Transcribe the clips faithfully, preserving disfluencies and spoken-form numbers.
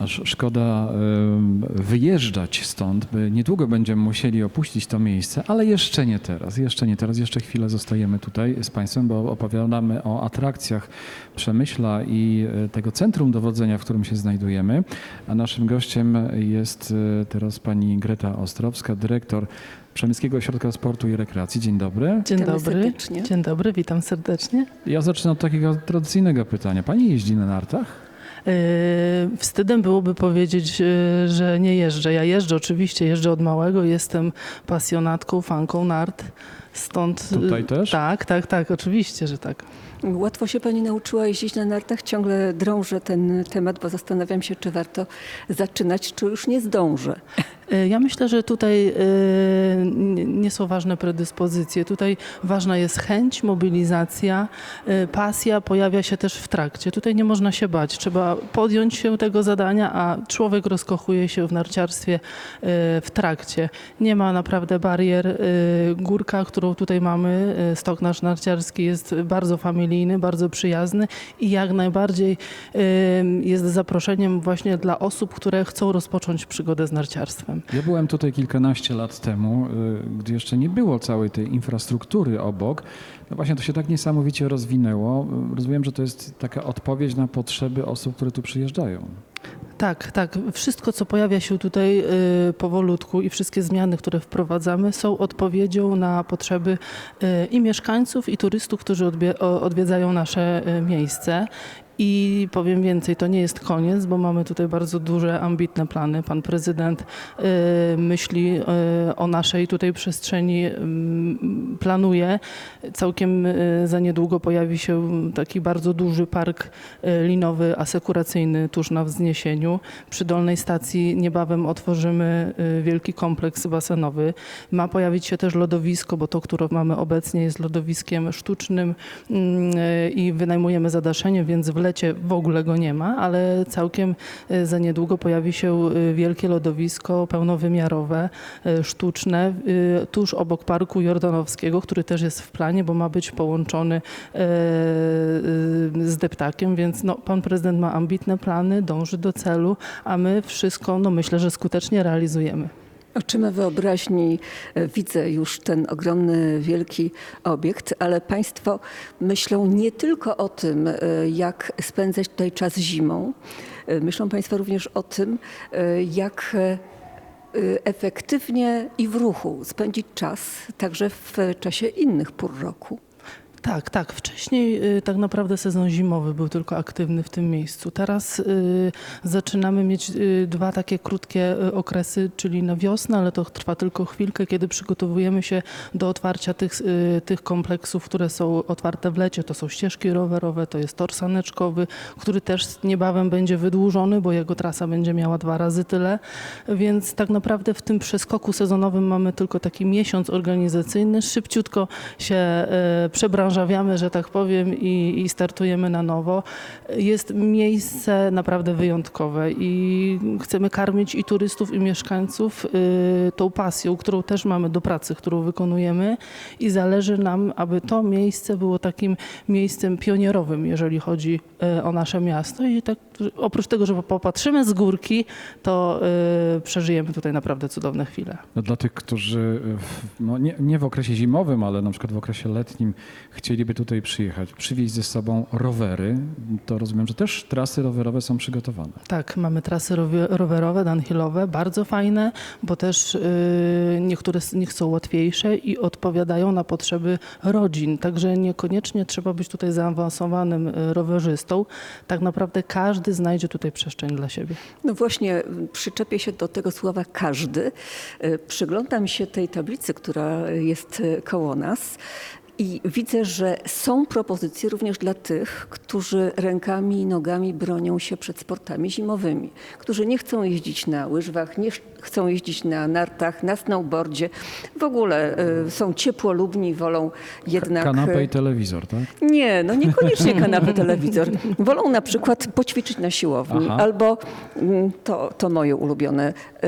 Aż szkoda wyjeżdżać stąd, by niedługo będziemy musieli opuścić to miejsce, ale jeszcze nie teraz, jeszcze nie teraz, jeszcze chwilę zostajemy tutaj z Państwem, bo opowiadamy o atrakcjach Przemyśla i tego centrum dowodzenia, w którym się znajdujemy. A naszym gościem jest teraz pani Greta Ostrowska, dyrektor Przemyskiego Ośrodka Sportu i Rekreacji. Dzień dobry. Dzień dobry. Dzień dobry, witam serdecznie. Ja zacznę od takiego tradycyjnego pytania. Pani jeździ na nartach? Yy, wstydem byłoby powiedzieć, yy, że nie jeżdżę. Ja jeżdżę, oczywiście jeżdżę od małego, jestem pasjonatką, fanką nart. Stąd, Tutaj też? Tak, tak, tak, oczywiście, że tak. Łatwo się pani nauczyła jeździć na nartach. Ciągle drążę ten temat, bo zastanawiam się, czy warto zaczynać, czy już nie zdążę. Ja myślę, że tutaj nie są ważne predyspozycje. Tutaj ważna jest chęć, mobilizacja, pasja pojawia się też w trakcie. Tutaj nie można się bać. Trzeba podjąć się tego zadania, a człowiek rozkochuje się w narciarstwie w trakcie. Nie ma naprawdę barier. Górka, którą tutaj mamy, stok nasz narciarski jest bardzo familijny, bardzo przyjazny i jak najbardziej jest zaproszeniem właśnie dla osób, które chcą rozpocząć przygodę z narciarstwem. Ja byłem tutaj kilkanaście lat temu, gdy jeszcze nie było całej tej infrastruktury obok. No właśnie to się tak niesamowicie rozwinęło. Rozumiem, że to jest taka odpowiedź na potrzeby osób, które tu przyjeżdżają. Tak, tak. Wszystko, co pojawia się tutaj y, powolutku i wszystkie zmiany, które wprowadzamy, są odpowiedzią na potrzeby y, i mieszkańców, i turystów, którzy odbie- odwiedzają nasze y, miejsce. I powiem więcej, to nie jest koniec, bo mamy tutaj bardzo duże, ambitne plany. Pan prezydent y, myśli y, o naszej tutaj przestrzeni, y, planuje. Całkiem y, za niedługo pojawi się taki bardzo duży park y, linowy, asekuracyjny tuż na wzniesieniu. Przy Dolnej Stacji niebawem otworzymy y, wielki kompleks basenowy. Ma pojawić się też lodowisko, bo to, które mamy obecnie, jest lodowiskiem sztucznym y, i wynajmujemy zadaszenie, więc w lecie w ogóle go nie ma, ale całkiem za niedługo pojawi się wielkie lodowisko pełnowymiarowe, sztuczne, tuż obok Parku Jordanowskiego, który też jest w planie, bo ma być połączony z deptakiem, więc no, pan prezydent ma ambitne plany, dąży do celu, a my wszystko, no myślę, że skutecznie realizujemy. Oczyma wyobraźni widzę już ten ogromny, wielki obiekt, ale państwo myślą nie tylko o tym, jak spędzać tutaj czas zimą. Myślą państwo również o tym, jak efektywnie i w ruchu spędzić czas także w czasie innych pór roku. Tak, tak. Wcześniej y, tak naprawdę sezon zimowy był tylko aktywny w tym miejscu. Teraz y, zaczynamy mieć y, dwa takie krótkie y, okresy, czyli na wiosnę, ale to trwa tylko chwilkę, kiedy przygotowujemy się do otwarcia tych, y, tych kompleksów, które są otwarte w lecie. To są ścieżki rowerowe, to jest tor saneczkowy, który też niebawem będzie wydłużony, bo jego trasa będzie miała dwa razy tyle. Więc tak naprawdę w tym przeskoku sezonowym mamy tylko taki miesiąc organizacyjny. Szybciutko się y, przebranżamy, że tak powiem, i, i startujemy na nowo. Jest miejsce naprawdę wyjątkowe i chcemy karmić i turystów, i mieszkańców y, tą pasją, którą też mamy do pracy, którą wykonujemy i zależy nam, aby to miejsce było takim miejscem pionierowym, jeżeli chodzi y, o nasze miasto i tak oprócz tego, że popatrzymy z górki, to y, przeżyjemy tutaj naprawdę cudowne chwile. No dla tych, którzy w, no nie, nie w okresie zimowym, ale na przykład w okresie letnim chcieliby tutaj przyjechać, przywieźć ze sobą rowery, to rozumiem, że też trasy rowerowe są przygotowane. Tak, mamy trasy rowerowe, downhillowe, bardzo fajne, bo też y, niektóre z nich są łatwiejsze i odpowiadają na potrzeby rodzin. Także niekoniecznie trzeba być tutaj zaawansowanym rowerzystą. Tak naprawdę każdy znajdzie tutaj przestrzeń dla siebie. No właśnie, przyczepię się do tego słowa każdy. Przyglądam się tej tablicy, która jest koło nas. I widzę, że są propozycje również dla tych, którzy rękami i nogami bronią się przed sportami zimowymi, którzy nie chcą jeździć na łyżwach, nie chcą jeździć na nartach, na snowboardzie. W ogóle y, są ciepłolubni, wolą jednak... Kanapę i telewizor, tak? Nie, no niekoniecznie kanapę, telewizor. Wolą na przykład poćwiczyć na siłowni. Aha. Albo, to, to moje ulubione, y,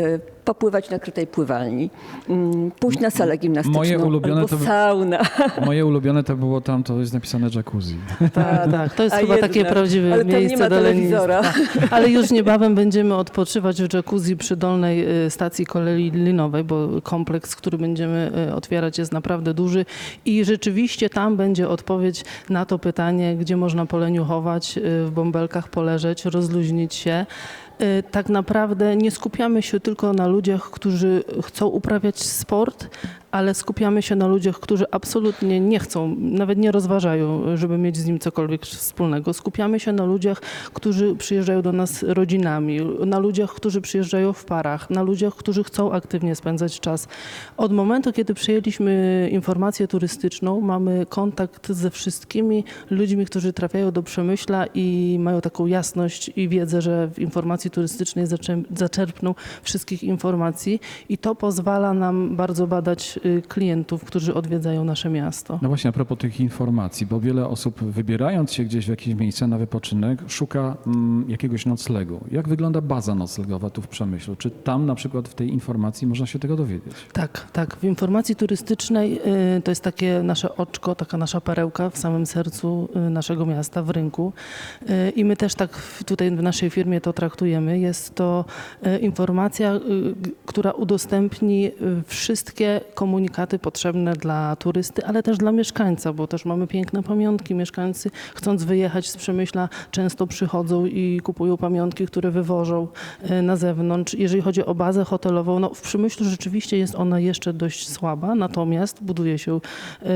popływać na krytej pływalni, mm, pójść na salę gimnastyczną Moje ulubione albo to by- sauna. Moje ulubione to było tam, to jest napisane jacuzzi. Tak, tak. To jest A chyba jednak. takie prawdziwe Ale tam nie miejsce ma do telewizora. lenistwa. Ale już niebawem będziemy odpoczywać w jacuzzi przy dolnej y, stacji kolei linowej, bo kompleks, który będziemy y, otwierać, jest naprawdę duży i rzeczywiście tam będzie odpowiedź na to pytanie, gdzie można poleniuchować, y, w bąbelkach poleżeć, rozluźnić się. Y, Tak naprawdę nie skupiamy się tylko na ludziach, którzy chcą uprawiać sport, ale skupiamy się na ludziach, którzy absolutnie nie chcą, nawet nie rozważają, żeby mieć z nim cokolwiek wspólnego. Skupiamy się na ludziach, którzy przyjeżdżają do nas rodzinami, na ludziach, którzy przyjeżdżają w parach, na ludziach, którzy chcą aktywnie spędzać czas. Od momentu, kiedy przyjęliśmy informację turystyczną, mamy kontakt ze wszystkimi ludźmi, którzy trafiają do Przemyśla i mają taką jasność i wiedzę, że w informacji turystycznej zaczę- zaczerpną wszystkich informacji i to pozwala nam bardzo badać y, klientów, którzy odwiedzają nasze miasto. No właśnie, a propos tych informacji, bo wiele osób wybierając się gdzieś w jakieś miejsce na wypoczynek szuka mm, jakiegoś noclegu. Jak wygląda baza noclegowa tu w Przemyślu? Czy tam na przykład w tej informacji można się tego dowiedzieć? Tak, tak. W informacji turystycznej y, to jest takie nasze oczko, taka nasza perełka w samym sercu y, naszego miasta, w rynku. Y, I my też tak w- tutaj w naszej firmie to traktujemy. Jest to y, informacja, y, g- która udostępni y, wszystkie komunikaty potrzebne dla turysty, ale też dla mieszkańca, bo też mamy piękne pamiątki. Mieszkańcy, chcąc wyjechać z Przemyśla, często przychodzą i kupują pamiątki, które wywożą y, na zewnątrz. Jeżeli chodzi o bazę hotelową, no w Przemyślu rzeczywiście jest ona jeszcze dość słaba, natomiast buduje się y,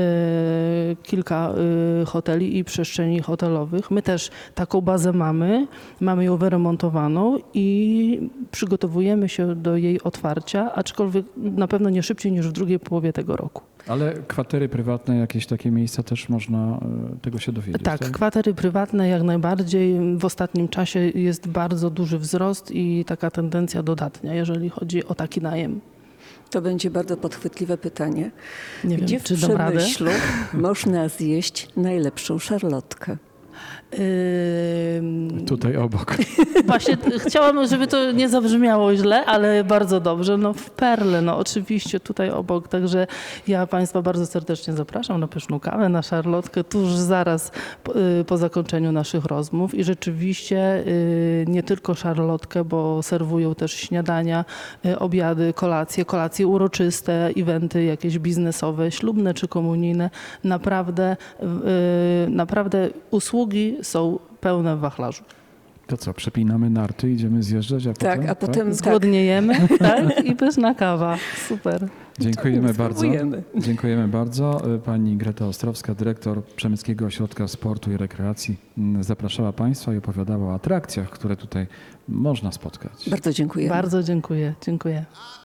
kilka y, hoteli i przestrzeni hotelowych. My też taką bazę mamy, mamy ją wyremontowaną i przygotowujemy się do jej otwarcia, aczkolwiek na pewno nie szybciej niż w drugiej połowie tego roku. Ale kwatery prywatne, jakieś takie miejsca też można e, tego się dowiedzieć. Tak, kwatery prywatne jak najbardziej. W ostatnim czasie jest bardzo duży wzrost i taka tendencja dodatnia, jeżeli chodzi o taki najem. To będzie bardzo podchwytliwe pytanie. Nie Gdzie wiem, w czy dam radę. Przemyślu można zjeść najlepszą szarlotkę? Ym, Tutaj obok. Właśnie t- chciałam, żeby to nie zabrzmiało źle, ale bardzo dobrze. No w Perle, no oczywiście tutaj obok. Także ja Państwa bardzo serdecznie zapraszam na pyszną kawę, na szarlotkę tuż zaraz po, y, po zakończeniu naszych rozmów. I rzeczywiście y, nie tylko szarlotkę, bo serwują też śniadania, y, obiady, kolacje, kolacje uroczyste, eventy jakieś biznesowe, ślubne czy komunijne. Naprawdę, y, naprawdę usługi są pełne w wachlarzu. To co, przepinamy narty, idziemy zjeżdżać, a Tak, potem... a potem tak, Zgłodniejemy, tak? I pyszna kawa. Super. Dziękujemy bardzo. spróbujemy. Dziękujemy bardzo. Pani Greta Ostrowska, dyrektor Przemyskiego Ośrodka Sportu i Rekreacji, m, zapraszała Państwa i opowiadała o atrakcjach, które tutaj można spotkać. Bardzo dziękuję. Bardzo dziękuję. Dziękuję.